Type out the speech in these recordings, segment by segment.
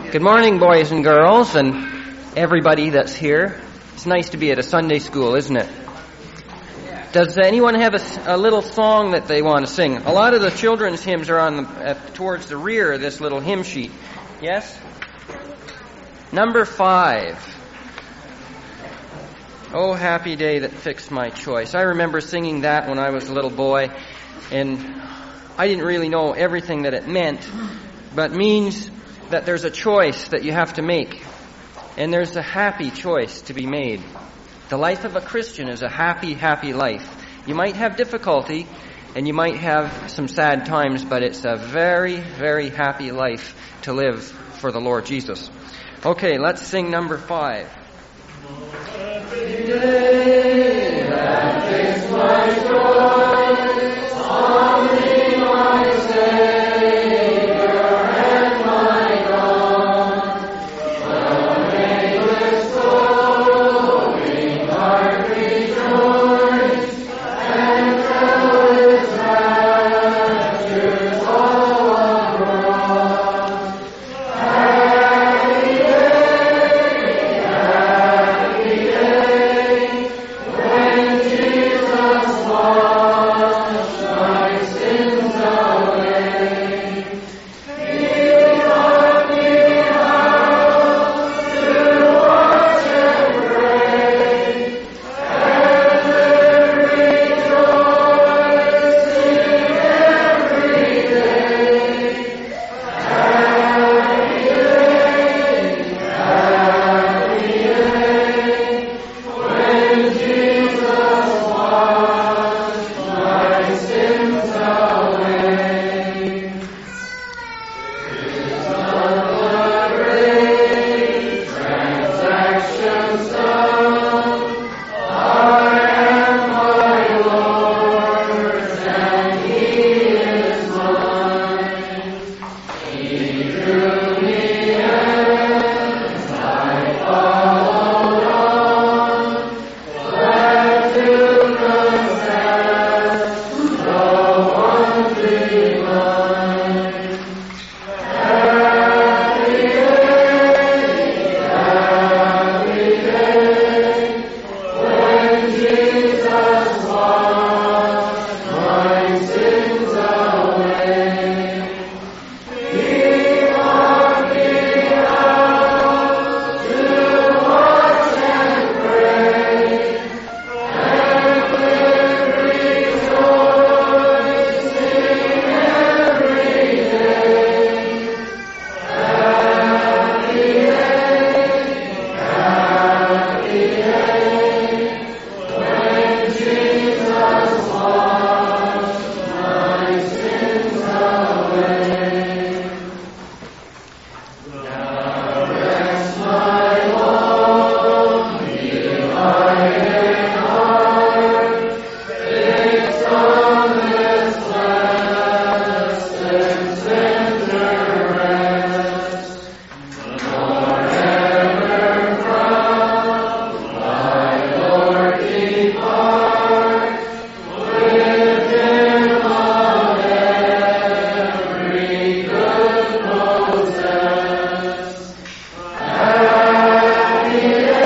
Good morning, boys and girls, and everybody that's here. It's nice to be at a Sunday school, isn't it? Does anyone have a little song that they want to sing? A lot of the children's hymns are on towards the rear of this little hymn sheet. Yes? Number 5. Oh, happy day that fixed my choice. I remember singing that when I was a little boy, and I didn't really know everything that it meant, but it means that there's a choice that you have to make, and there's a happy choice to be made. The life of a Christian is a happy, happy life. You might have difficulty, and you might have some sad times, but it's a very, very happy life to live for the Lord Jesus. Okay, let's sing number 5. Every day that fixed my choice on thee, my Savior and my God, shall make this glowing heart rejoice and tell its raptures all abroad. Happy day, happy day, when Jesus washed my sins away. He taught me how to watch and pray, and rejoice every day. Happy day, happy day, when Jesus washed my sins away. Is not the great transaction sum? I am my Lord's and He is mine. He drew me and I followed on, glad to confess the one divine. Happy day, when Jesus washed my sins away. He taught me how to watch and pray, and live rejoicing every day. Happy day, when Jesus washed my sins away. Now rest my lonely, divided heart, fixed on this blessed and tender rest. Nor ever from my Lord depart, with Him of every good possess. Happy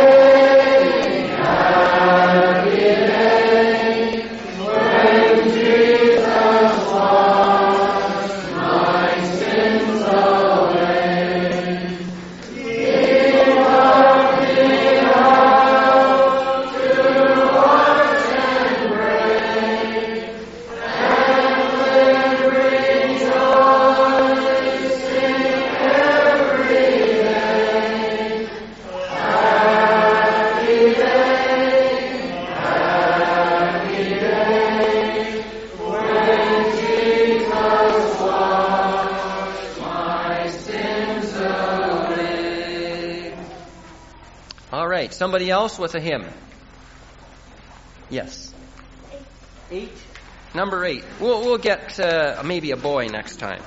day, when Jesus washed my sins away. He taught me how to watch and pray, and live rejoicing every day. Happy day, when Jesus washed my sins away. All right, somebody else with a hymn. Yes. 8. Number 8. We'll get maybe a boy next time.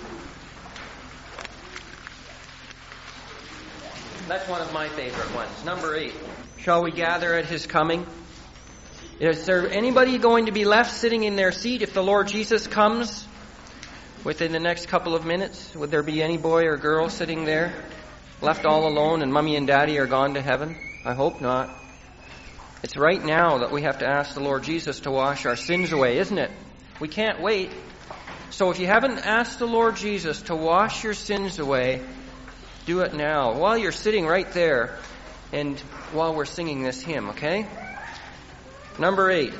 That's one of my favorite ones. Number 8. Shall we gather at His coming? Is there anybody going to be left sitting in their seat if the Lord Jesus comes within the next couple of minutes? Would there be any boy or girl sitting there? left all alone and Mommy and Daddy are gone to heaven? I hope not. It's right now that we have to ask the Lord Jesus to wash our sins away, isn't it? We can't wait. So if you haven't asked the Lord Jesus to wash your sins away, do it now, while you're sitting right there and while we're singing this hymn, okay? Number 8.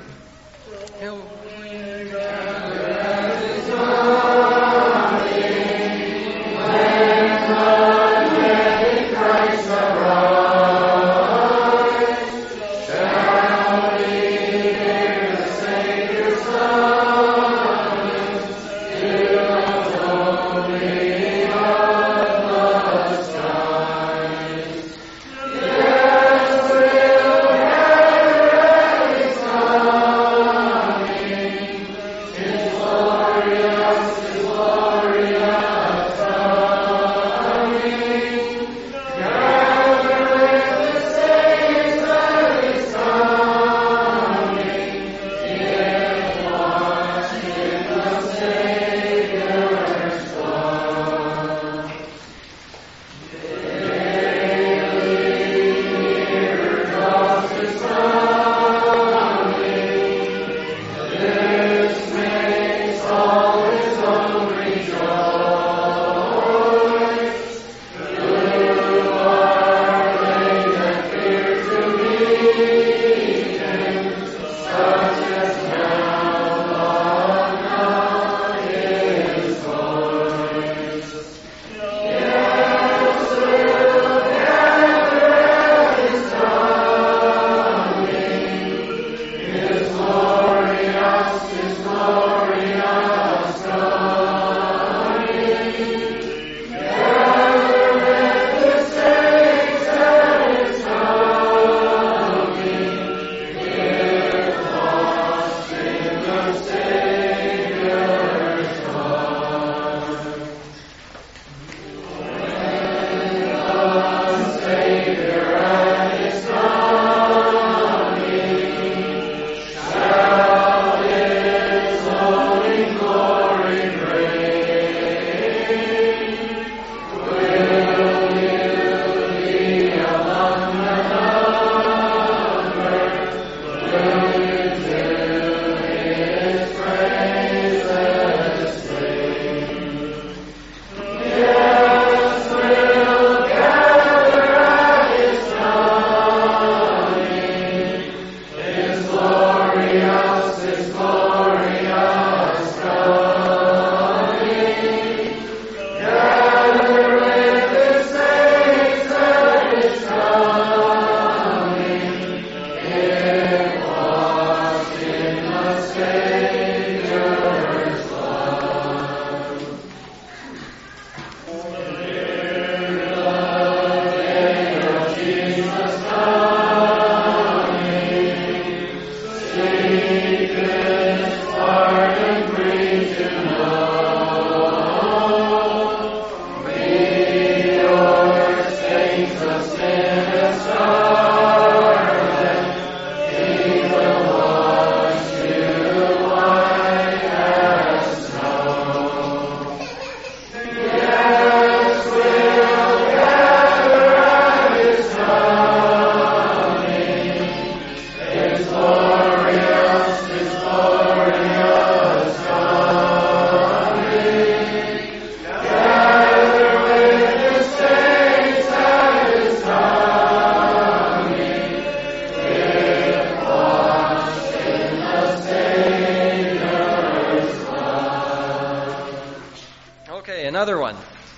Another one.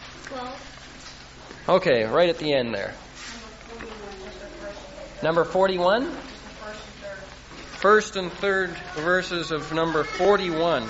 12. Okay, right at the end there. Number 41? First and third verses of number 41.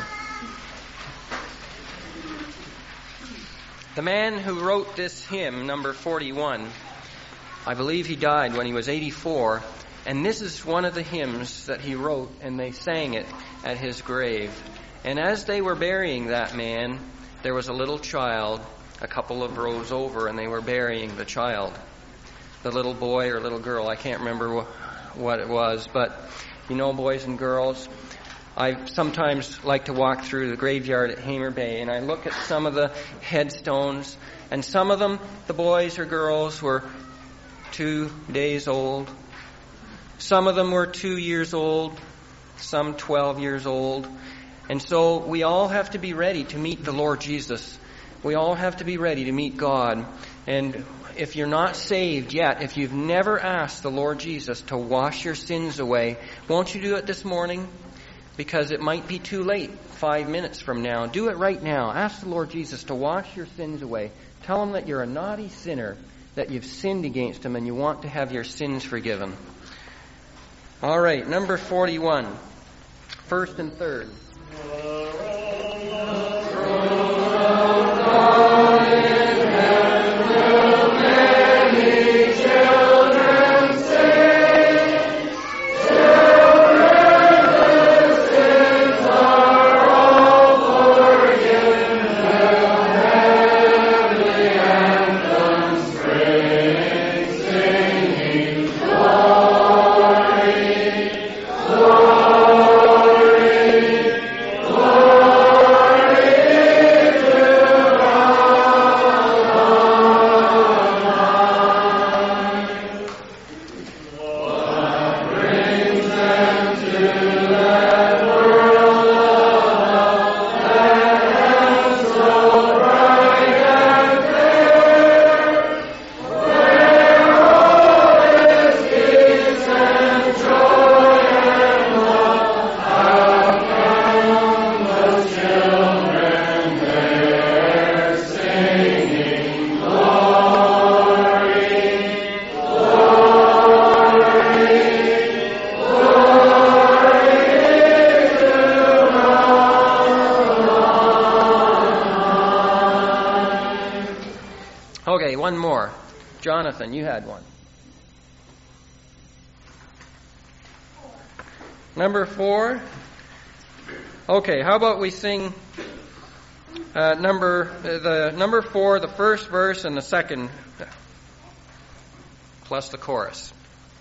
The man who wrote this hymn, number 41, I believe he died when he was 84, and this is one of the hymns that he wrote, and they sang it at his grave. And as they were burying that man, there was a little child a couple of rows over, and they were burying the child. The little boy or little girl, I can't remember what it was, but you know, boys and girls, I sometimes like to walk through the graveyard at Hamer Bay, and I look at some of the headstones, and some of them, the boys or girls, were 2 days old. Some of them were 2 years old, some 12 years old. And so we all have to be ready to meet the Lord Jesus. We all have to be ready to meet God. And if you're not saved yet, if you've never asked the Lord Jesus to wash your sins away, won't you do it this morning? Because it might be too late 5 minutes from now. Do it right now. Ask the Lord Jesus to wash your sins away. Tell Him that you're a naughty sinner, that you've sinned against Him, and you want to have your sins forgiven. All right, number 41. First and third. Okay, one more. Jonathan, you had one. Number 4. Okay, how about we sing number 4, the first verse and the second, plus the chorus.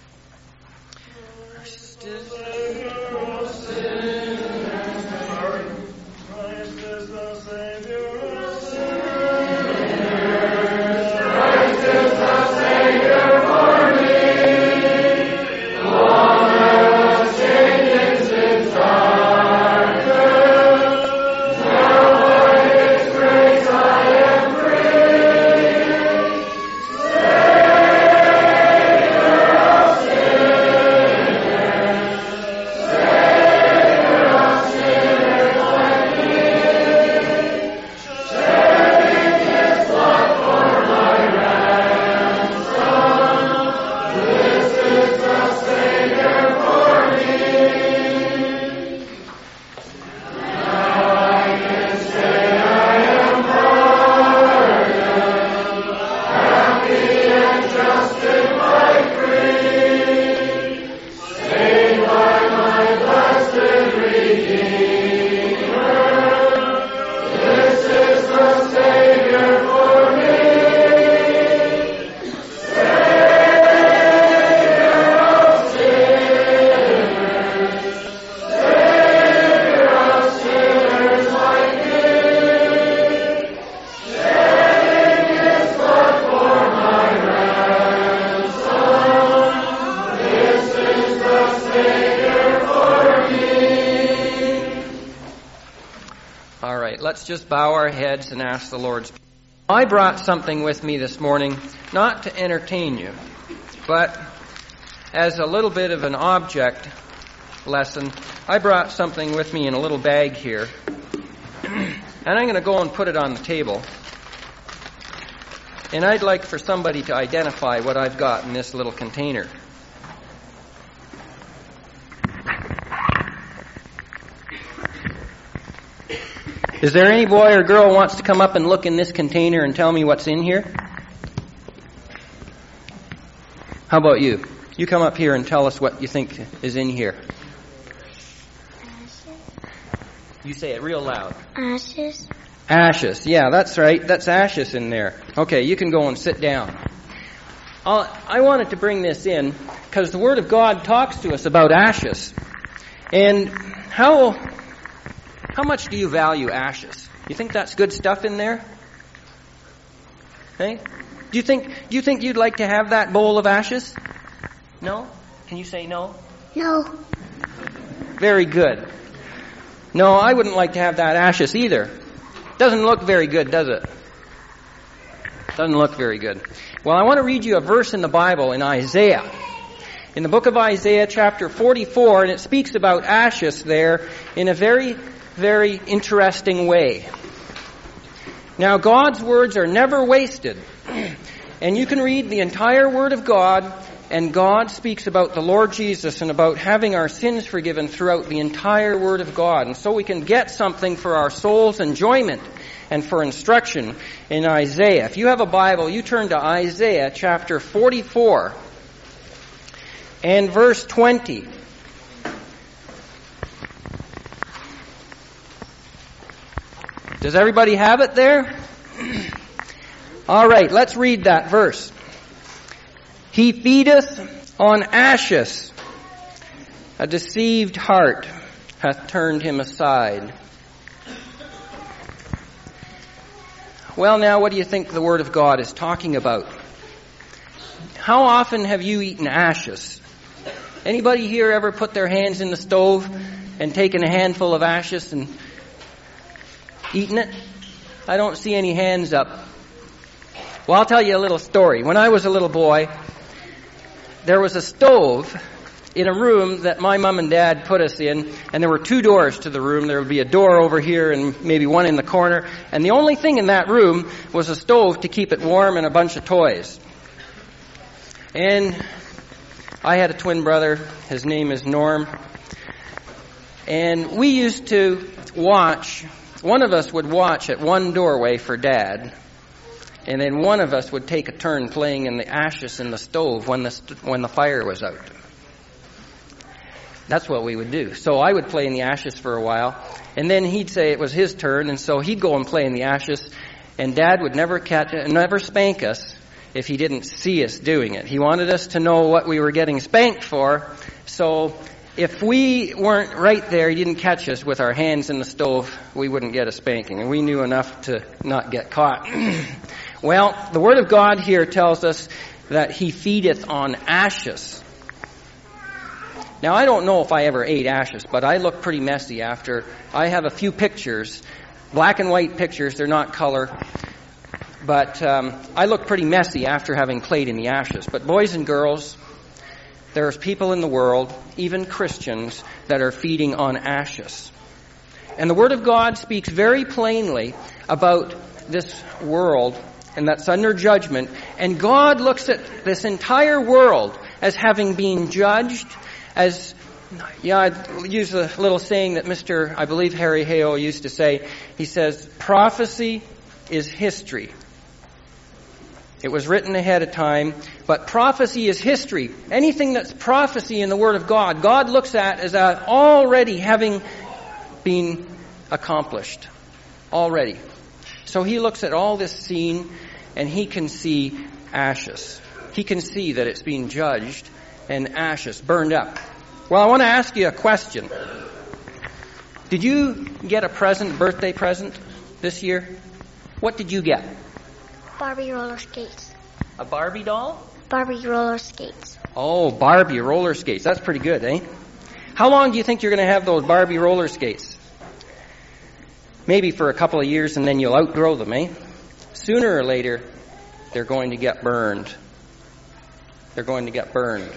Let's just bow our heads and ask the Lord's. I brought something with me this morning, not to entertain you, but as a little bit of an object lesson. I brought something with me in a little bag here, and I'm going to go and put it on the table. And I'd like for somebody to identify what I've got in this little container. Is there any boy or girl who wants to come up and look in this container and tell me what's in here? How about you? You come up here and tell us what you think is in here. Ashes. You say it real loud. Ashes. Ashes. Yeah, that's right. That's ashes in there. Okay, you can go and sit down. I wanted to bring this in because the Word of God talks to us about ashes. And how much do you value ashes? You think that's good stuff in there? Hey? Do you think you'd like to have that bowl of ashes? No? Can you say no? No. Very good. No, I wouldn't like to have that ashes either. Doesn't look very good, does it? Doesn't look very good. Well, I want to read you a verse in the Bible in Isaiah. In the book of Isaiah, chapter 44, and it speaks about ashes there in a very, very interesting way. Now, God's words are never wasted. And you can read the entire Word of God, and God speaks about the Lord Jesus and about having our sins forgiven throughout the entire Word of God. And so we can get something for our soul's enjoyment and for instruction in Isaiah. If you have a Bible, you turn to Isaiah chapter 44 and verse 20. Does everybody have it there? All right, let's read that verse. He feedeth on ashes. A deceived heart hath turned him aside. Well, now, what do you think the Word of God is talking about? How often have you eaten ashes? Anybody here ever put their hands in the stove and taken a handful of ashes and eaten it? I don't see any hands up. Well, I'll tell you a little story. When I was a little boy, there was a stove in a room that my mom and dad put us in, and there were two doors to the room. There would be a door over here and maybe one in the corner, and the only thing in that room was a stove to keep it warm and a bunch of toys. And I had a twin brother. His name is Norm. And we used to watch, one of us would watch at one doorway for Dad, and then one of us would take a turn playing in the ashes in the stove when the fire was out. That's what we would do. So I would play in the ashes for a while, and then he'd say it was his turn, and so he'd go and play in the ashes, and Dad would never spank us if he didn't see us doing it. He wanted us to know what we were getting spanked for, so if we weren't right there, he didn't catch us with our hands in the stove, we wouldn't get a spanking, and we knew enough to not get caught. Well, the Word of God here tells us that He feedeth on ashes. Now, I don't know if I ever ate ashes, but I look pretty messy after. I have a few pictures, black and white pictures, they're not color, but I look pretty messy after having played in the ashes. But boys and girls, there's people in the world, even Christians, that are feeding on ashes. And the Word of God speaks very plainly about this world, and that's under judgment. And God looks at this entire world as having been judged, as, I'd use a little saying that I believe Harry Hale used to say. He says, prophecy is history. It was written ahead of time, but prophecy is history. Anything that's prophecy in the Word of God, God looks at as already having been accomplished. Already. So He looks at all this scene, and He can see ashes. He can see that it's being judged, and ashes, burned up. Well, I want to ask you a question. Did you get a birthday present this year? What did you get? Barbie roller skates. A Barbie doll? Barbie roller skates. Oh, Barbie roller skates. That's pretty good, eh? How long do you think you're going to have those Barbie roller skates? Maybe for a couple of years, and then you'll outgrow them, eh? Sooner or later, they're going to get burned. They're going to get burned.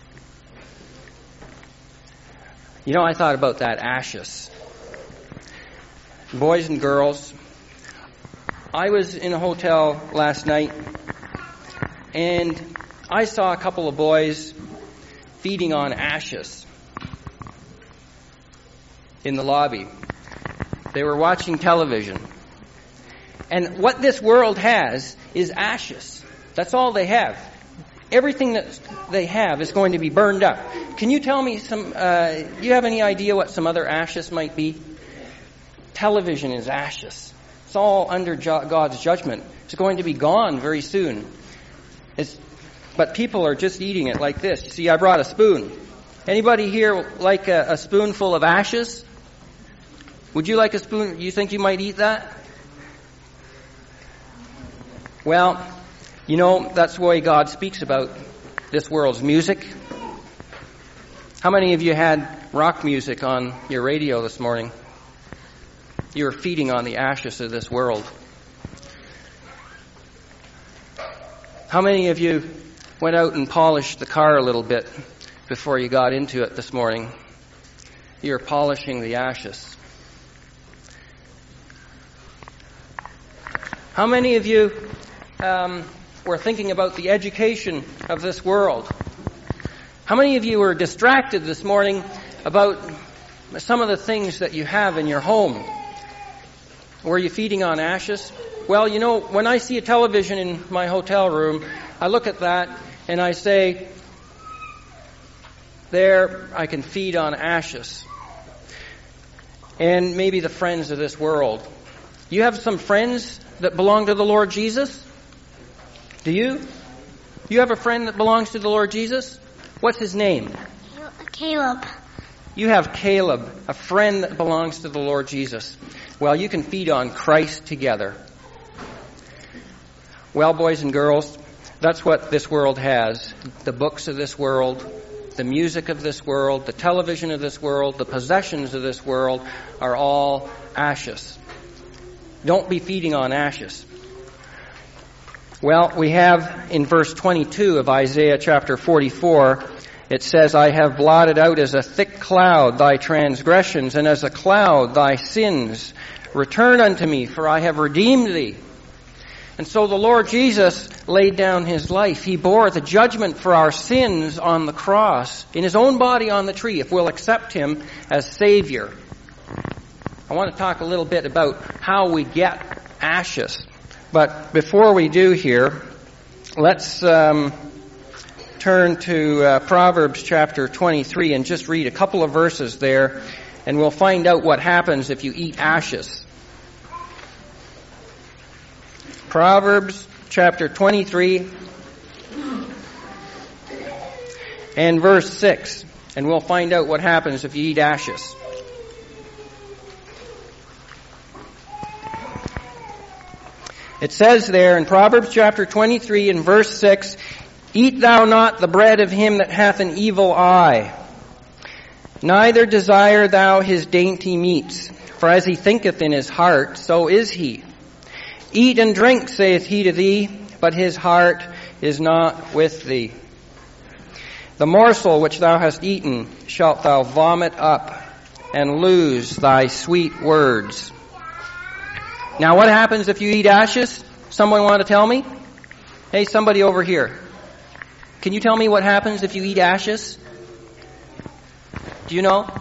You know, I thought about that ashes. Boys and girls, I was in a hotel last night, and I saw a couple of boys feeding on ashes in the lobby. They were watching television. And what this world has is ashes. That's all they have. Everything that they have is going to be burned up. Can you tell me do you have any idea what some other ashes might be? Television is ashes. It's all under God's judgment. It's going to be gone very soon. But people are just eating it like this. You see, I brought a spoon. Anybody here like a spoonful of ashes? Would you like a spoon? You think you might eat that? Well, you know, that's the way God speaks about this world's music. How many of you had rock music on your radio this morning? You were feeding on the ashes of this world. How many of you went out and polished the car a little bit before you got into it this morning? You're polishing the ashes. How many of you were thinking about the education of this world? How many of you were distracted this morning about some of the things that you have in your home? Were you feeding on ashes? Well, you know, when I see a television in my hotel room, I look at that and I say, there, I can feed on ashes. And maybe the friends of this world. You have some friends that belong to the Lord Jesus? Do you? You have a friend that belongs to the Lord Jesus? What's his name? Caleb. You have Caleb, a friend that belongs to the Lord Jesus. Well, you can feed on Christ together. Well, boys and girls, that's what this world has. The books of this world, the music of this world, the television of this world, the possessions of this world are all ashes. Don't be feeding on ashes. Well, we have in verse 22 of Isaiah chapter 44, it says, I have blotted out as a thick cloud thy transgressions, and as a cloud thy sins. Return unto me, for I have redeemed thee. And so the Lord Jesus laid down his life. He bore the judgment for our sins on the cross, in his own body on the tree, if we'll accept him as Savior. I want to talk a little bit about how we get ashes. But before we do here, let's turn to Proverbs chapter 23 and just read a couple of verses there, and we'll find out what happens if you eat ashes. Proverbs chapter 23 and verse 6, and we'll find out what happens if you eat ashes. It says there in Proverbs chapter 23 and verse 6, Eat thou not the bread of him that hath an evil eye, neither desire thou his dainty meats, for as he thinketh in his heart, so is he. Eat and drink, saith he to thee, but his heart is not with thee. The morsel which thou hast eaten shalt thou vomit up, and lose thy sweet words. Now what happens if you eat ashes? Someone want to tell me? Hey, somebody over here. Can you tell me what happens if you eat ashes? Do you know?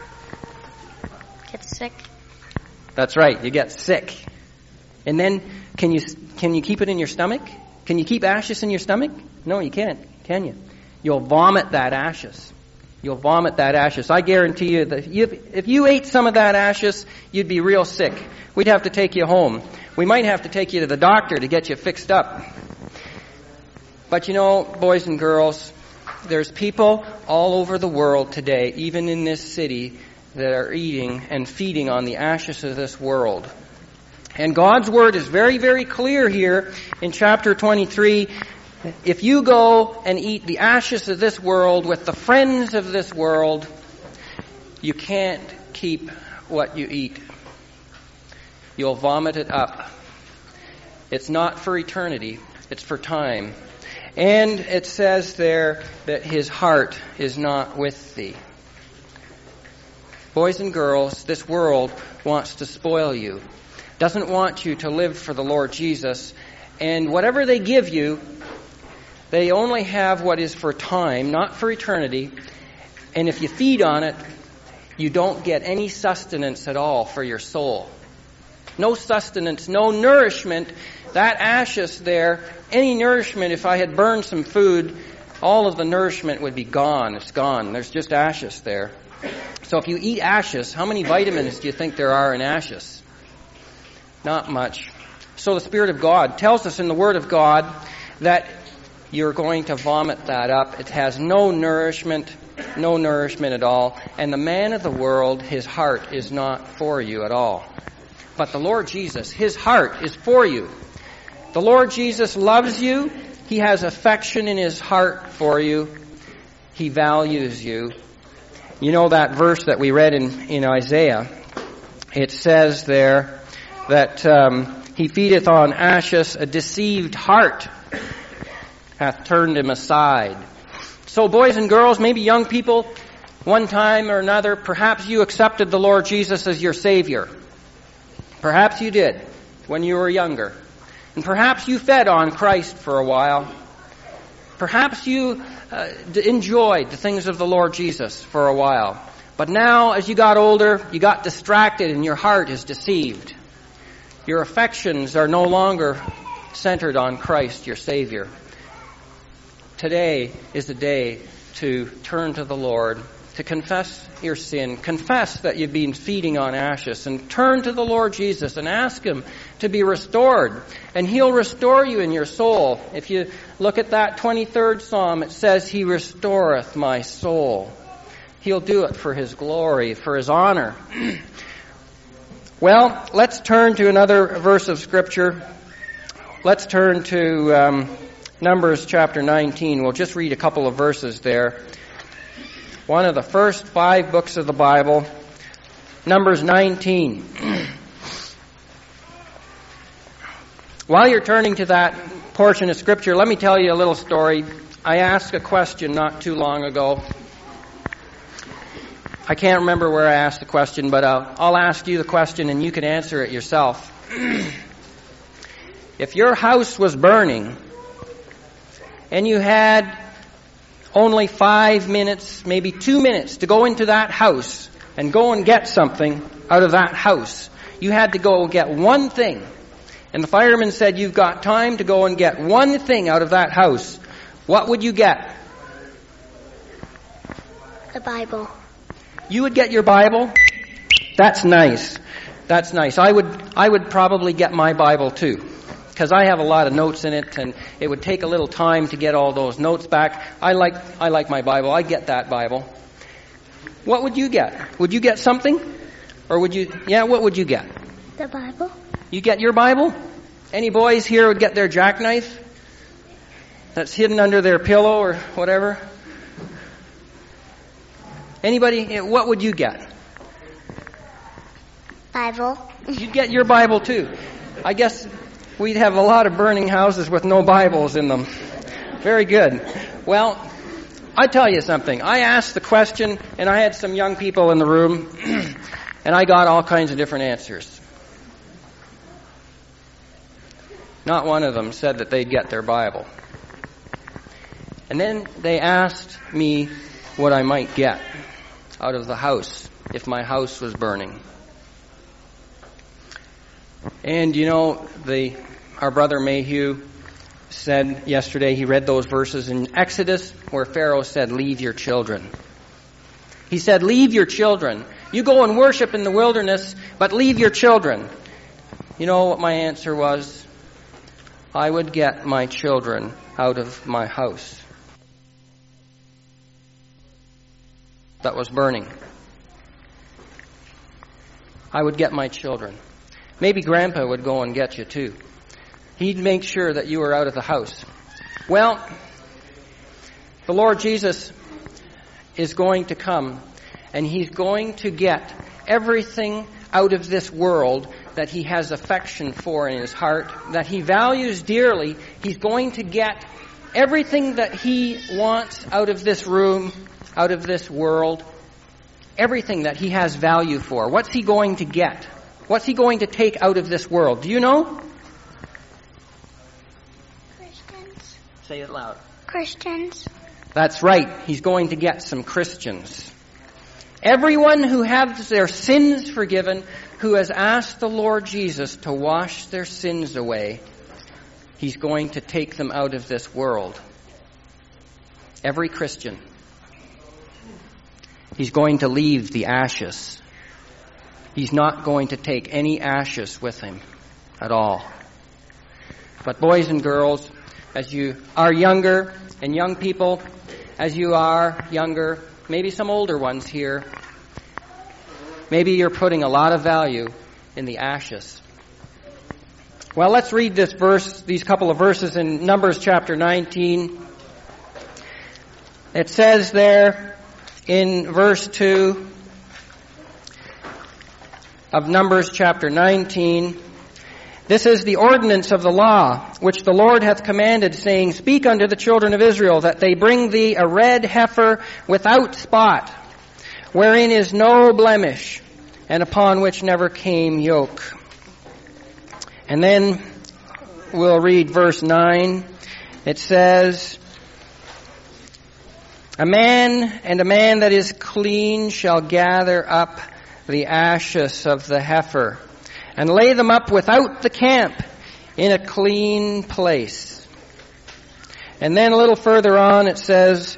Get sick. That's right, you get sick. And then, can you keep it in your stomach? Can you keep ashes in your stomach? No, you can't, can you? You'll vomit that ashes. You'll vomit that ashes. I guarantee you that if you ate some of that ashes, you'd be real sick. We'd have to take you home. We might have to take you to the doctor to get you fixed up. But you know, boys and girls, there's people all over the world today, even in this city, that are eating and feeding on the ashes of this world. And God's word is very, very clear here in chapter 23. If you go and eat the ashes of this world with the friends of this world, you can't keep what you eat. You'll vomit it up. It's not for eternity, it's for time. And it says there that his heart is not with thee. Boys and girls, this world wants to spoil you. Doesn't want you to live for the Lord Jesus. And whatever they give you, they only have what is for time, not for eternity. And if you feed on it, you don't get any sustenance at all for your soul. No sustenance, no nourishment. That ashes there, any nourishment, if I had burned some food, all of the nourishment would be gone. It's gone. There's just ashes there. So if you eat ashes, how many vitamins do you think there are in ashes? Not much. So the Spirit of God tells us in the Word of God that you're going to vomit that up. It has no nourishment. no nourishment at all. And the man of the world, his heart is not for you at all. But the Lord Jesus, his heart is for you. The Lord Jesus loves you. He has affection in his heart for you. He values you. You know that verse that we read in Isaiah? It says there that he feedeth on ashes, a deceived heart hath turned him aside. So boys and girls, maybe young people, one time or another, perhaps you accepted the Lord Jesus as your Savior. Perhaps you did when you were younger. And perhaps you fed on Christ for a while. Perhaps you enjoyed the things of the Lord Jesus for a while. But now, as you got older, you got distracted and your heart is deceived. Your affections are no longer centered on Christ, your Savior. Today is the day to turn to the Lord, to confess your sin, confess that you've been feeding on ashes, and turn to the Lord Jesus and ask Him to be restored. And He'll restore you in your soul. If you look at that 23rd Psalm, it says, He restoreth my soul. He'll do it for His glory, for His honor. Well, let's turn to another verse of Scripture. Let's turn to Numbers chapter 19. We'll just read a couple of verses there. One of the first 5 books of the Bible, Numbers 19. While you're turning to that portion of Scripture, let me tell you a little story. I asked a question not too long ago. I can't remember where I asked the question, but I'll ask you the question and you can answer it yourself. If your house was burning and you had only 5 minutes, maybe 2 minutes to go into that house and go and get something out of that house, you had to go get one thing. And the fireman said, you've got time to go and get one thing out of that house. What would you get? The Bible. You would get your Bible? That's nice. That's nice. I would probably get my Bible too, because I have a lot of notes in it, and it would take a little time to get all those notes back. I like my Bible. I get that Bible. What would you get? Would you get something? Or would you, what would you get? The Bible. You get your Bible? Any boys here would get their jackknife that's hidden under their pillow or whatever? Anybody? What would you get? Bible. You'd get your Bible too. I guess we'd have a lot of burning houses with no Bibles in them. Very good. Well, I tell you something. I asked the question, and I had some young people in the room, and I got all kinds of different answers. Not one of them said that they'd get their Bible. And then they asked me what I might get out of the house if my house was burning. And you know, our brother Mayhew said yesterday, he read those verses in Exodus where Pharaoh said, leave your children. He said, leave your children. You go and worship in the wilderness, but leave your children. You know what my answer was? I would get my children out of my house that was burning. I would get my children. Maybe Grandpa would go and get you too. He'd make sure that you were out of the house. Well, the Lord Jesus is going to come, and He's going to get everything out of this world that He has affection for in His heart, that He values dearly. He's going to get everything that He wants out of this room, out of this world, everything that He has value for. What's He going to get? What's He going to take out of this world? Do you know? Christians. Say it loud. Christians. That's right. He's going to get some Christians. Everyone who has their sins forgiven, who has asked the Lord Jesus to wash their sins away, He's going to take them out of this world. Every Christian. He's going to leave the ashes. He's not going to take any ashes with Him at all. But boys and girls, as you are younger, and young people, as you are younger, maybe some older ones here, maybe you're putting a lot of value in the ashes. Well, let's read these couple of verses in Numbers chapter 19. It says there in verse 2 of Numbers chapter 19, "This is the ordinance of the law, which the Lord hath commanded, saying, Speak unto the children of Israel, that they bring thee a red heifer without spot, wherein is no blemish, and upon which never came yoke." And then we'll read verse 9. It says, "A man that is clean shall gather up the ashes of the heifer, and lay them up without the camp in a clean place." And then a little further on it says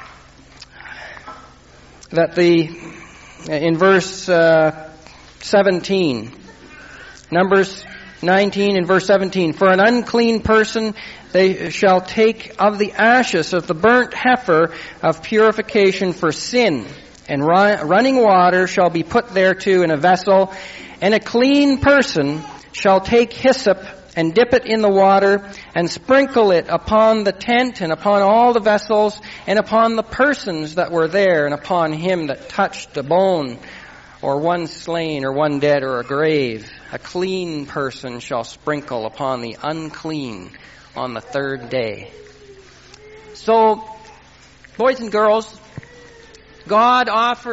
that in verse 17, Numbers 19 and verse 17, "For an unclean person they shall take of the ashes of the burnt heifer of purification for sin, and running water shall be put thereto in a vessel, and a clean person shall take hyssop and dip it in the water, and sprinkle it upon the tent, and upon all the vessels, and upon the persons that were there, and upon him that touched a bone, or one slain, or one dead, or a grave. A clean person shall sprinkle upon the unclean on the third day." So, boys and girls, God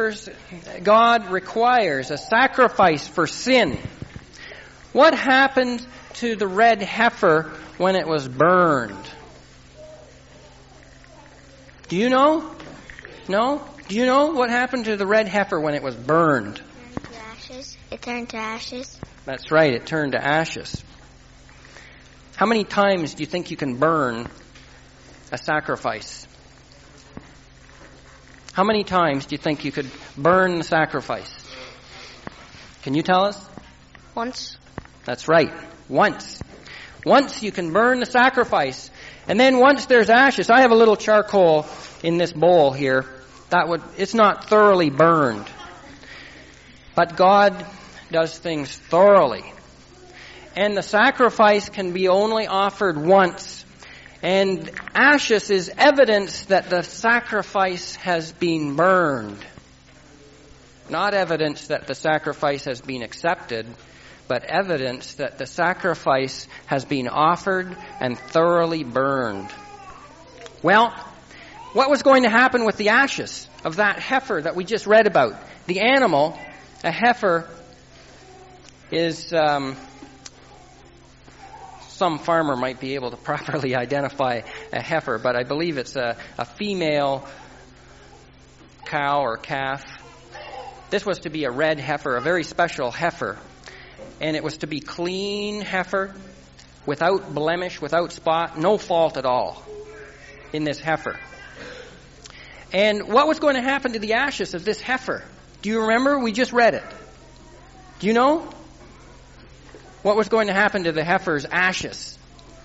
requires a sacrifice for sin. What happened to the red heifer when it was burned? Do you know? No? Do you know what happened to the red heifer when it was burned? It turned to ashes. That's right, it turned to ashes. How many times do you think you can burn a sacrifice? How many times do you think you could burn the sacrifice? Can you tell us? Once. That's right, once. Once you can burn the sacrifice. And then once there's ashes, I have a little charcoal in this bowl here. It's not thoroughly burned. But God does things thoroughly. And the sacrifice can be only offered once. And ashes is evidence that the sacrifice has been burned. Not evidence that the sacrifice has been accepted, but evidence that the sacrifice has been offered and thoroughly burned. Well, what was going to happen with the ashes of that heifer that we just read about? The animal, a heifer, is, some farmer might be able to properly identify a heifer, but I believe it's a female cow or calf. This was to be a red heifer, a very special heifer. And it was to be clean heifer, without blemish, without spot, no fault at all in this heifer. And what was going to happen to the ashes of this heifer? Do you remember? We just read it. Do you know? What was going to happen to the heifer's ashes?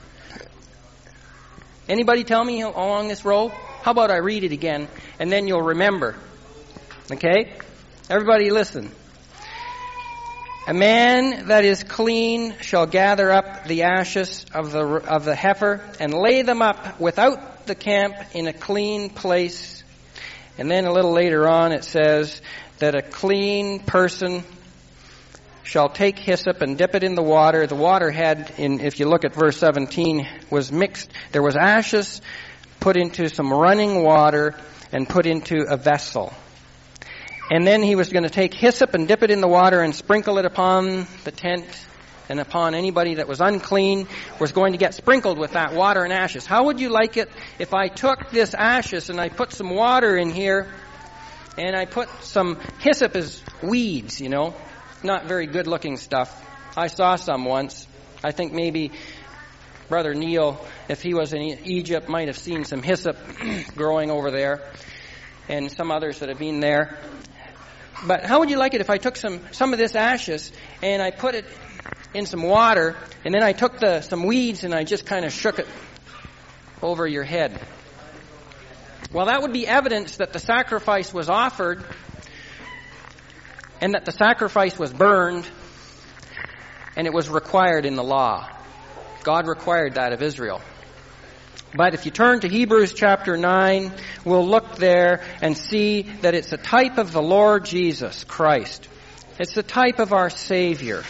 Anybody tell me along this row? How about I read it again, and then you'll remember. Okay? Everybody listen. "A man that is clean shall gather up the ashes of the heifer and lay them up without the camp in a clean place." And then a little later on it says that a clean person shall take hyssop and dip it in the water. The water had, if you look at verse 17, was mixed. There was ashes put into some running water and put into a vessel. And then he was going to take hyssop and dip it in the water and sprinkle it upon the tent, and upon anybody that was unclean was going to get sprinkled with that water and ashes. How would you like it if I took this ashes and I put some water in here and I put some hyssop as weeds, not very good looking stuff. I saw some once. I think maybe Brother Neil, if he was in Egypt, might have seen some hyssop growing over there, and some others that have been there. But how would you like it if I took some of this ashes and I put it in some water, and then I took some weeds and I just kind of shook it over your head? Well, that would be evidence that the sacrifice was offered and that the sacrifice was burned and it was required in the law. God required that of Israel. But if you turn to Hebrews chapter 9, we'll look there and see that it's a type of the Lord Jesus Christ. It's a type of our Savior.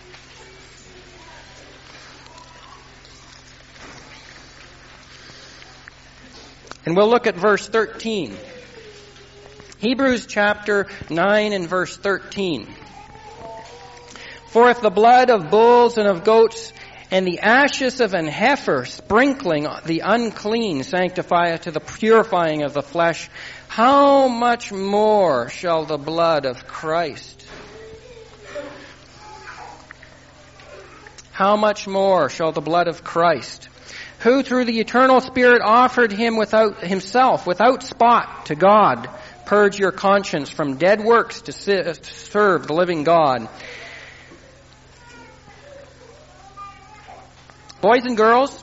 And we'll look at verse 13. Hebrews chapter 9 and verse 13. For if the blood of bulls and of goats and the ashes of an heifer sprinkling the unclean sanctifieth to the purifying of the flesh, how much more shall the blood of Christ? How much more shall the blood of Christ, who through the eternal Spirit offered him himself without spot to God, purge your conscience from dead works to serve the living God? Boys and girls,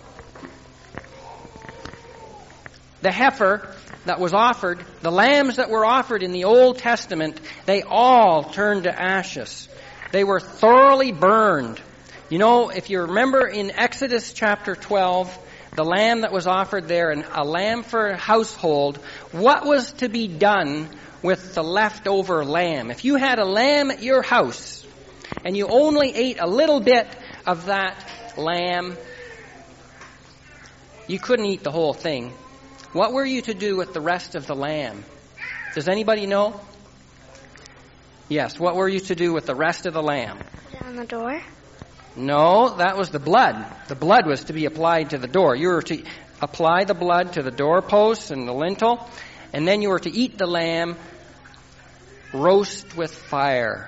the heifer that was offered, the lambs that were offered in the Old Testament, they all turned to ashes. They were thoroughly burned. You know, if you remember in Exodus chapter 12, the lamb that was offered there, and a lamb for a household, what was to be done with the leftover lamb? If you had a lamb at your house and you only ate a little bit of that lamb, you couldn't eat the whole thing. What were you to do with the rest of the lamb? Does anybody know? Yes, what were you to do with the rest of the lamb? Put it on the door. No, that was the blood. The blood was to be applied to the door. You were to apply the blood to the doorposts and the lintel, and then you were to eat the lamb roast with fire.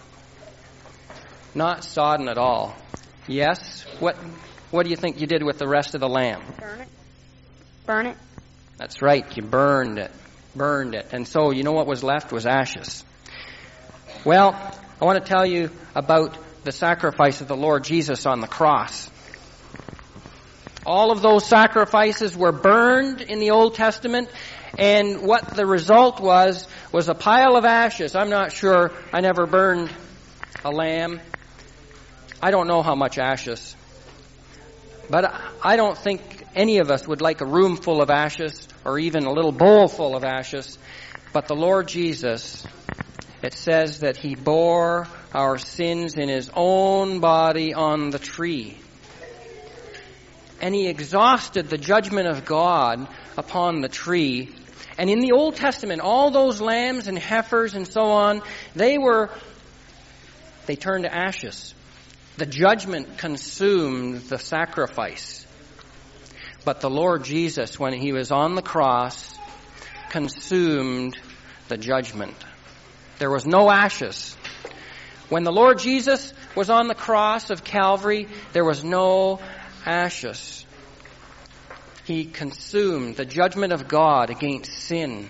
Not sodden at all. Yes? What do you think you did with the rest of the lamb? Burn it. Burn it. That's right, you burned it. Burned it. And so, you know what was left was ashes. Well, I want to tell you about the sacrifice of the Lord Jesus on the cross. All of those sacrifices were burned in the Old Testament, and what the result was a pile of ashes. I'm not sure. I never burned a lamb. I don't know how much ashes. But I don't think any of us would like a room full of ashes or even a little bowl full of ashes. But the Lord Jesus, it says that He bore our sins in His own body on the tree. And He exhausted the judgment of God upon the tree. And in the Old Testament, all those lambs and heifers and so on, they turned to ashes. The judgment consumed the sacrifice. But the Lord Jesus, when He was on the cross, consumed the judgment. There was no ashes. When the Lord Jesus was on the cross of Calvary, there was no ashes. He consumed the judgment of God against sin.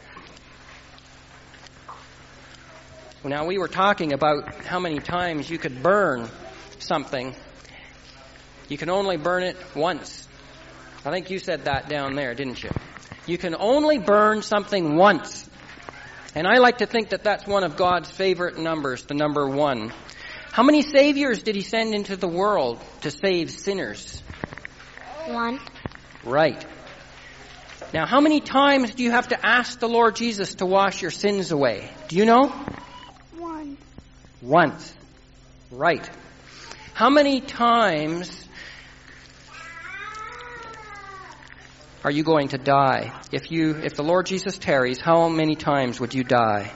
Now, we were talking about how many times you could burn something. You can only burn it once. I think you said that down there, didn't you? You can only burn something once. And I like to think that that's one of God's favorite numbers, the number 1. How many saviors did He send into the world to save sinners? 1. Right. Now, how many times do you have to ask the Lord Jesus to wash your sins away? Do you know? 1. Once. Right. How many times are you going to die? If the Lord Jesus tarries, how many times would you die?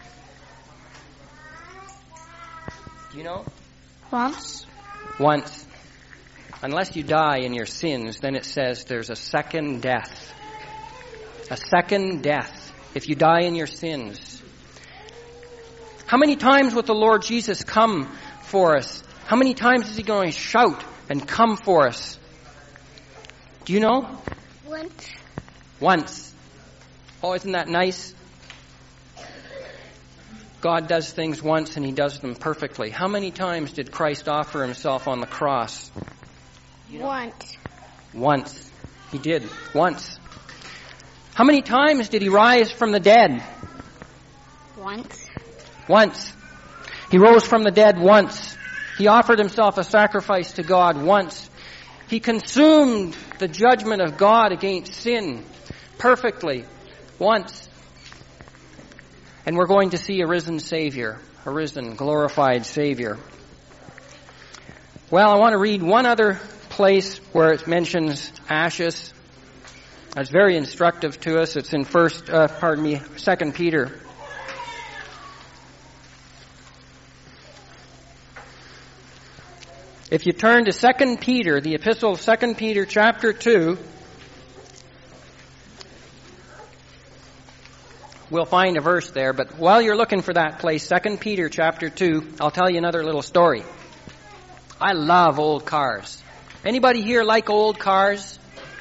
Do you know? Once. Once. Unless you die in your sins, then it says there's a second death. A second death if you die in your sins. How many times would the Lord Jesus come for us? How many times is He going to shout and come for us? Do you know? Once. Once. Oh, isn't that nice? God does things once and He does them perfectly. How many times did Christ offer Himself on the cross? Once. Once. He did. Once. How many times did he rise from the dead? Once. Once. He rose from the dead once. He offered himself a sacrifice to God once. He consumed the judgment of God against sin perfectly once. And we're going to see a risen Savior, a risen, glorified Savior. Well, I want to read one other place where it mentions ashes. It's very instructive to us. It's in 2 Peter. If you turn to 2 Peter, the epistle of 2 Peter chapter 2, we'll find a verse there. But while you're looking for that place, 2 Peter chapter 2, I'll tell you another little story. I love old cars. Anybody here like old cars?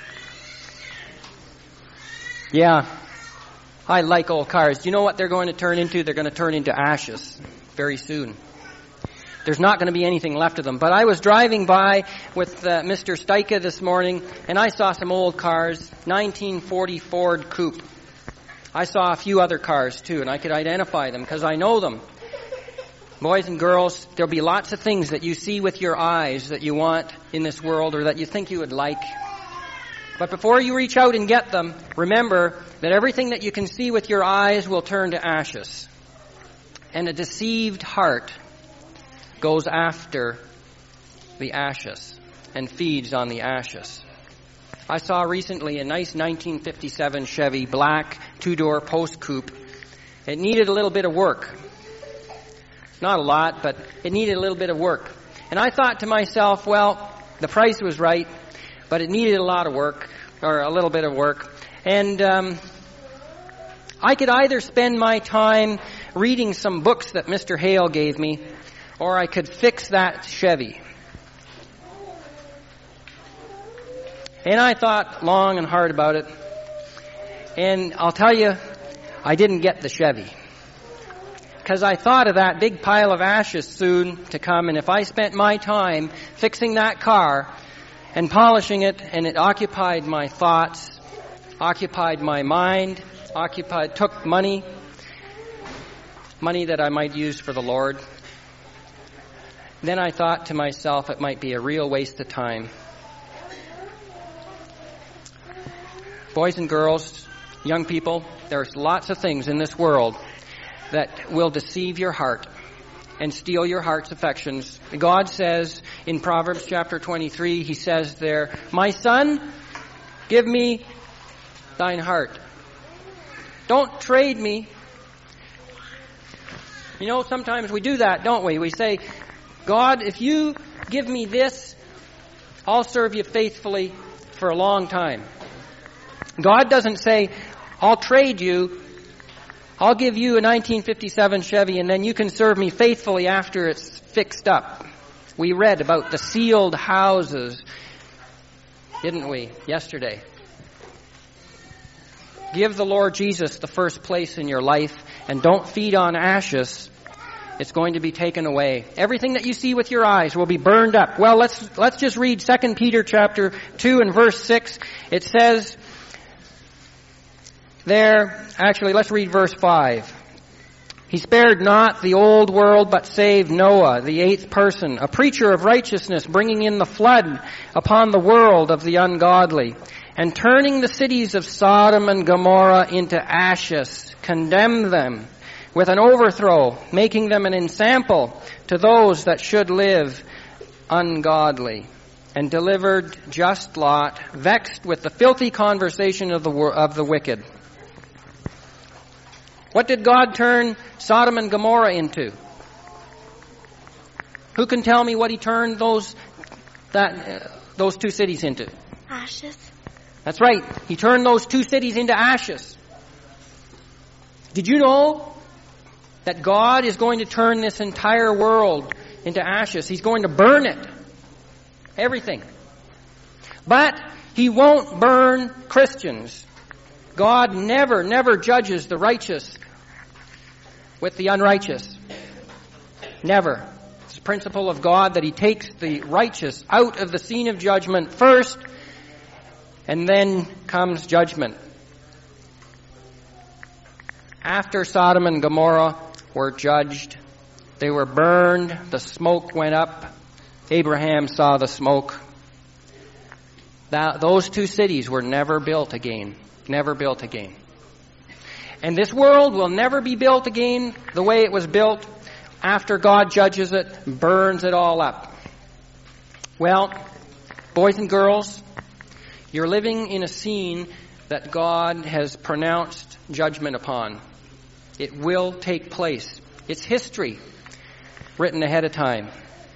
Yeah, I like old cars. Do you know what they're going to turn into? They're going to turn into ashes very soon. There's not going to be anything left of them. But I was driving by with Mr. Steika this morning, and I saw some old cars, 1940 Ford Coupe. I saw a few other cars, too, and I could identify them because I know them. Boys and girls, there'll be lots of things that you see with your eyes that you want in this world or that you think you would like. But before you reach out and get them, remember that everything that you can see with your eyes will turn to ashes. And a deceived heart goes after the ashes and feeds on the ashes. I saw recently a nice 1957 Chevy black 2-door post coupe. It needed a little bit of work. Not a lot, but it needed a little bit of work. And I thought to myself, well, the price was right, but it needed a lot of work, or a little bit of work. And I could either spend my time reading some books that Mr. Hale gave me, or I could fix that Chevy. And I thought long and hard about it. And I'll tell you, I didn't get the Chevy. Because I thought of that big pile of ashes soon to come, and if I spent my time fixing that car and polishing it, and it occupied my thoughts, occupied my mind, took money that I might use for the Lord, then I thought to myself it might be a real waste of time. Boys and girls, young people, there's lots of things in this world that will deceive your heart and steal your heart's affections. God says in Proverbs chapter 23, He says there, "My son, give me thine heart. Don't trade me." You know, sometimes we do that, don't we? We say, God, if you give me this, I'll serve you faithfully for a long time. God doesn't say, I'll trade you, I'll give you a 1957 Chevy and then you can serve me faithfully after it's fixed up. We read about the sealed houses, didn't we, yesterday? Give the Lord Jesus the first place in your life and don't feed on ashes. It's going to be taken away. Everything that you see with your eyes will be burned up. Well, let's just read 2 Peter chapter 2 and verse 6. It says there, actually, let's read verse 5. He spared not the old world, but saved Noah, the 8th person, a preacher of righteousness, bringing in the flood upon the world of the ungodly, and turning the cities of Sodom and Gomorrah into ashes, condemned them with an overthrow, making them an ensample to those that should live ungodly, and delivered just Lot, vexed with the filthy conversation of the wicked. What did God turn Sodom and Gomorrah into? Who can tell me what He turned those two cities into? Ashes. That's right. He turned those two cities into ashes. Did you know that God is going to turn this entire world into ashes? He's going to burn it. Everything. But He won't burn Christians. God never judges the righteous with the unrighteous. Never. It's a principle of God that He takes the righteous out of the scene of judgment first, and then comes judgment. After Sodom and Gomorrah were judged, they were burned, the smoke went up. Abraham saw the smoke. Those two cities were never built again. Never built again. And this world will never be built again the way it was built after God judges it, burns it all up. Well, boys and girls, you're living in a scene that God has pronounced judgment upon. It will take place. It's history written ahead of time.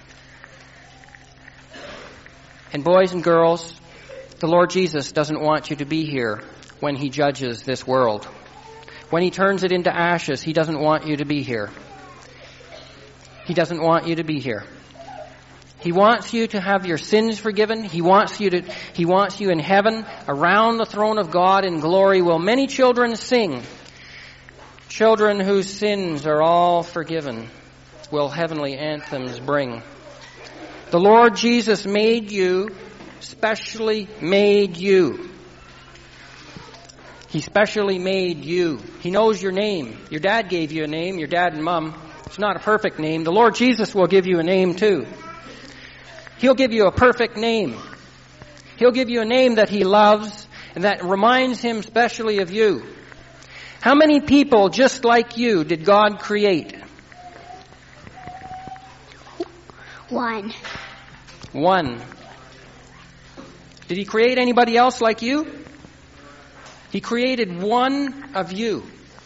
And boys and girls, the Lord Jesus doesn't want you to be here when He judges this world. When He turns it into ashes, He doesn't want you to be here. He doesn't want you to be here. He wants you to have your sins forgiven. He wants you in heaven, around the throne of God in glory. Will many children sing? Children whose sins are all forgiven will heavenly anthems bring. The Lord Jesus made you, specially made you. He specially made you. He knows your name. Your dad gave you a name, your dad and mom. It's not a perfect name. The Lord Jesus will give you a name too. He'll give you a perfect name. He'll give you a name that He loves and that reminds Him specially of you. How many people just like you did God create? One. One. Did He create anybody else like you? He created one of you.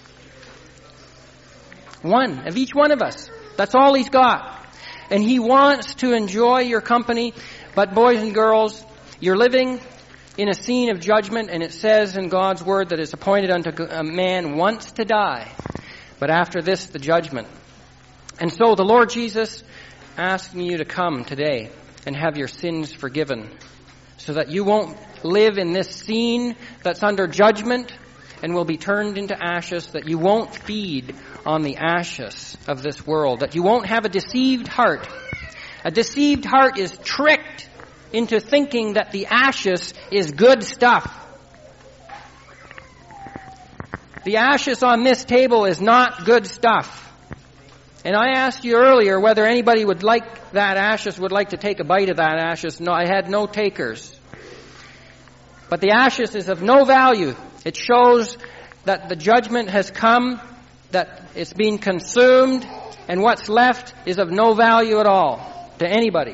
One of each one of us. That's all He's got. And He wants to enjoy your company. But boys and girls, you're living in a scene of judgment, and it says in God's Word that it's appointed unto a man once to die, but after this the judgment. And so the Lord Jesus asking you to come today and have your sins forgiven, so that you won't live in this scene that's under judgment and will be turned into ashes, that you won't feed on the ashes of this world, that you won't have a deceived heart. A deceived heart is tricked into thinking that the ashes is good stuff. The ashes on this table is not good stuff. And I asked you earlier whether anybody would like that ashes, would like to take a bite of that ashes. No, I had no takers. But the ashes is of no value. It shows that the judgment has come, that it's been consumed, and what's left is of no value at all to anybody.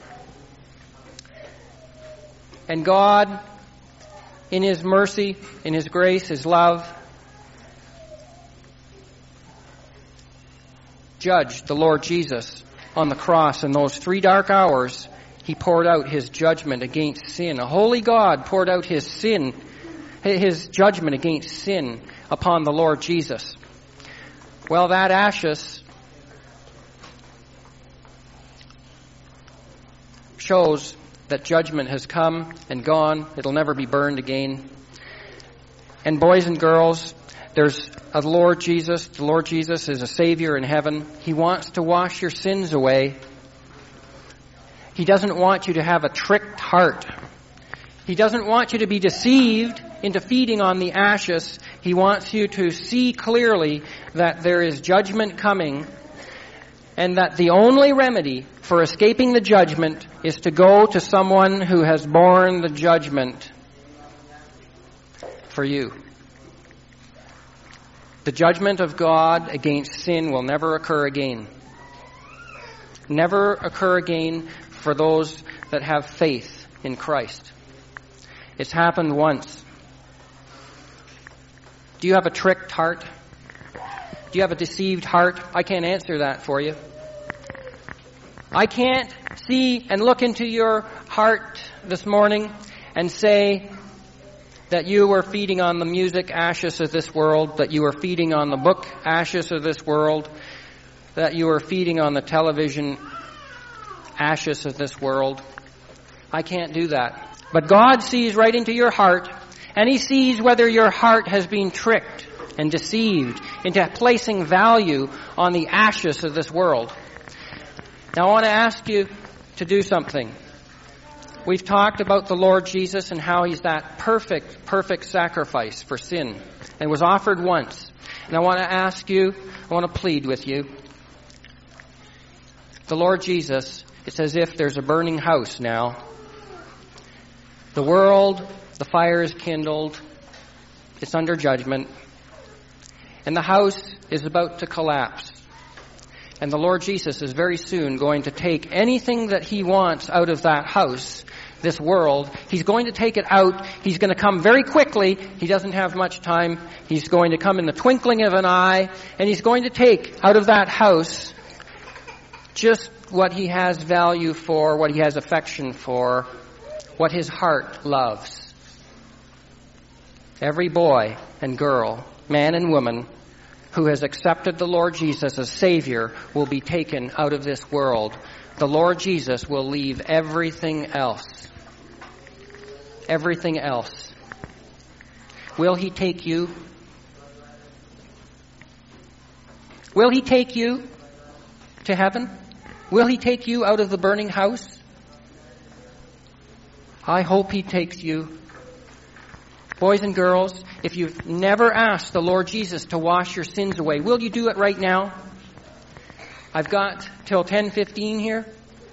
And God, in His mercy, in His grace, His love, judged the Lord Jesus on the cross. In those 3 dark hours, He poured out His judgment against sin. A holy God poured out His judgment against sin upon the Lord Jesus. Well, that ashes shows that judgment has come and gone. It'll never be burned again. And boys and girls, there's a Lord Jesus. The Lord Jesus is a Savior in heaven. He wants to wash your sins away. He doesn't want you to have a tricked heart. He doesn't want you to be deceived into feeding on the ashes. He wants you to see clearly that there is judgment coming, and that the only remedy for escaping the judgment is to go to someone who has borne the judgment for you. The judgment of God against sin will never occur again. Never occur again for those that have faith in Christ. It's happened once. Do you have a tricked heart? Do you have a deceived heart? I can't answer that for you. I can't see and look into your heart this morning and say that you were feeding on the music ashes of this world, that you were feeding on the book ashes of this world, that you were feeding on the television ashes of this world. I can't do that. But God sees right into your heart, and He sees whether your heart has been tricked and deceived into placing value on the ashes of this world. Now I want to ask you to do something. We've talked about the Lord Jesus and how He's that perfect sacrifice for sin and was offered once. And I want to ask you, I want to plead with you. The Lord Jesus, it's as if there's a burning house now. The world, the fire is kindled. It's under judgment. And the house is about to collapse. And the Lord Jesus is very soon going to take anything that He wants out of that house, this world. He's going to take it out. He's going to come very quickly. He doesn't have much time. He's going to come in the twinkling of an eye. And He's going to take out of that house just what He has value for, what He has affection for, what His heart loves. Every boy and girl, man and woman, who has accepted the Lord Jesus as Savior will be taken out of this world. The Lord Jesus will leave everything else. Everything else. Will He take you? Will He take you to heaven? Will He take you out of the burning house? I hope He takes you. Boys and girls, if you've never asked the Lord Jesus to wash your sins away, will you do it right now? I've got till 10:15 here.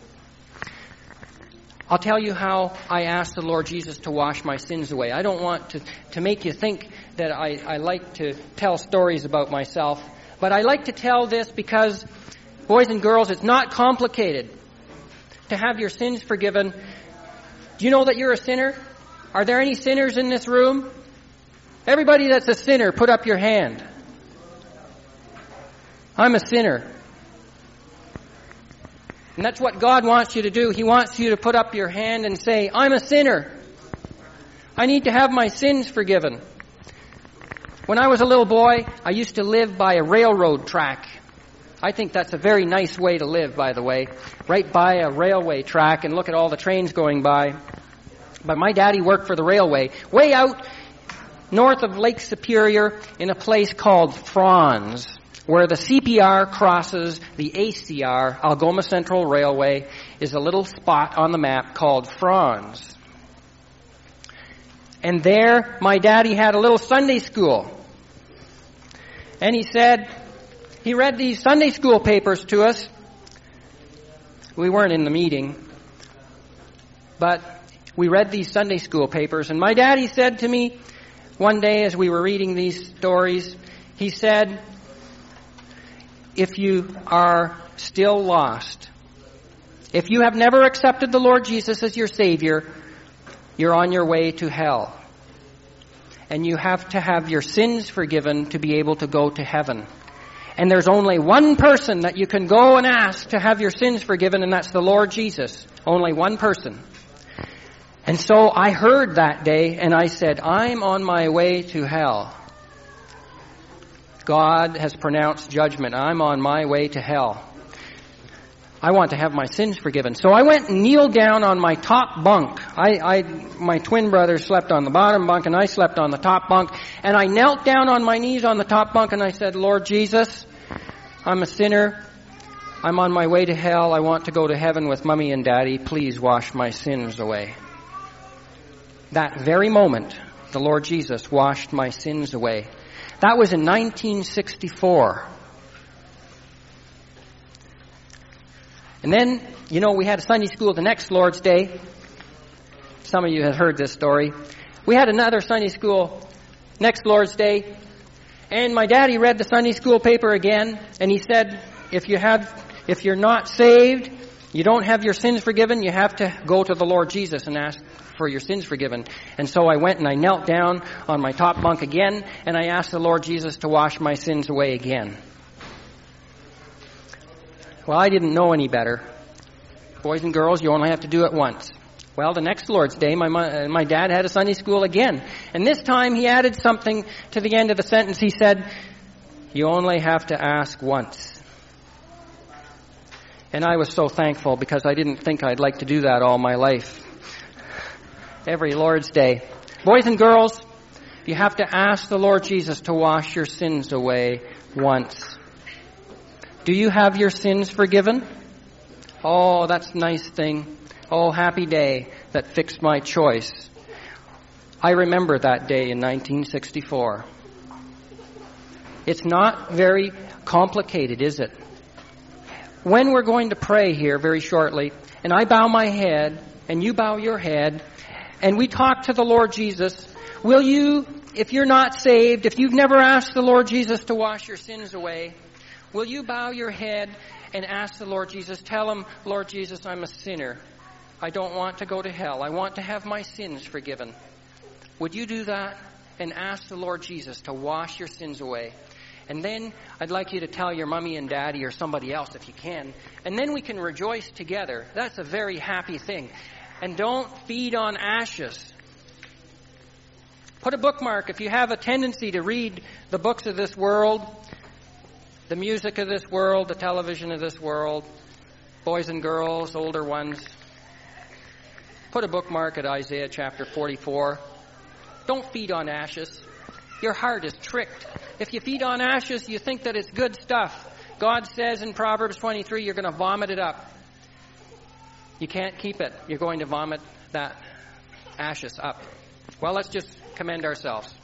I'll tell you how I asked the Lord Jesus to wash my sins away. I don't want to make you think that I like to tell stories about myself, but I like to tell this because, boys and girls, it's not complicated to have your sins forgiven. Do you know that you're a sinner? Are there any sinners in this room? Everybody that's a sinner, put up your hand. I'm a sinner. And that's what God wants you to do. He wants you to put up your hand and say, I'm a sinner. I need to have my sins forgiven. When I was a little boy, I used to live by a railroad track. I think that's a very nice way to live, by the way. Right by a railway track and look at all the trains going by. But my daddy worked for the railway way out north of Lake Superior in a place called Franz, where the CPR crosses the ACR, Algoma Central Railway, is a little spot on the map called Franz. And there, my daddy had a little Sunday school. And he read these Sunday school papers to us. We weren't in the meeting, but we read these Sunday school papers, and my daddy said to me one day as we were reading these stories, he said, if you are still lost, if you have never accepted the Lord Jesus as your Savior, you're on your way to hell. And you have to have your sins forgiven to be able to go to heaven. And there's only one person that you can go and ask to have your sins forgiven, and that's the Lord Jesus. Only one person. And so I heard that day, and I said, I'm on my way to hell. God has pronounced judgment. I'm on my way to hell. I want to have my sins forgiven. So I went and kneeled down on my top bunk. My twin brother slept on the bottom bunk, and I slept on the top bunk. And I knelt down on my knees on the top bunk, and I said, Lord Jesus, I'm a sinner. I'm on my way to hell. I want to go to heaven with Mommy and Daddy. Please wash my sins away. That very moment, the Lord Jesus washed my sins away. That was in 1964. And then, we had a Sunday school the next Lord's Day. Some of you have heard this story. We had another Sunday school next Lord's Day. And my daddy read the Sunday school paper again. And he said, if you're not saved, you don't have your sins forgiven, you have to go to the Lord Jesus and ask for your sins forgiven. And so I went and I knelt down on my top bunk again, and I asked the Lord Jesus to wash my sins away again. Well, I didn't know any better. Boys and girls, you only have to do it once. Well, the next Lord's Day, my dad had a Sunday school again. And this time he added something to the end of the sentence. He said, you only have to ask once. And I was so thankful because I didn't think I'd like to do that all my life. Every Lord's Day. Boys and girls, you have to ask the Lord Jesus to wash your sins away once. Do you have your sins forgiven? Oh, that's a nice thing. Oh, happy day that fixed my choice. I remember that day in 1964. It's not very complicated, is it? When we're going to pray here very shortly, and I bow my head, and you bow your head, and we talk to the Lord Jesus, will you, if you're not saved, if you've never asked the Lord Jesus to wash your sins away, will you bow your head and ask the Lord Jesus, tell him, Lord Jesus, I'm a sinner. I don't want to go to hell. I want to have my sins forgiven. Would you do that and ask the Lord Jesus to wash your sins away? And then I'd like you to tell your mommy and daddy or somebody else if you can. And then we can rejoice together. That's a very happy thing. And don't feed on ashes. Put a bookmark. If you have a tendency to read the books of this world, the music of this world, the television of this world, boys and girls, older ones, put a bookmark at Isaiah chapter 44. Don't feed on ashes. Your heart is tricked. If you feed on ashes, you think that it's good stuff. God says in Proverbs 23, you're going to vomit it up. You can't keep it. You're going to vomit that ashes up. Well, let's just commend ourselves.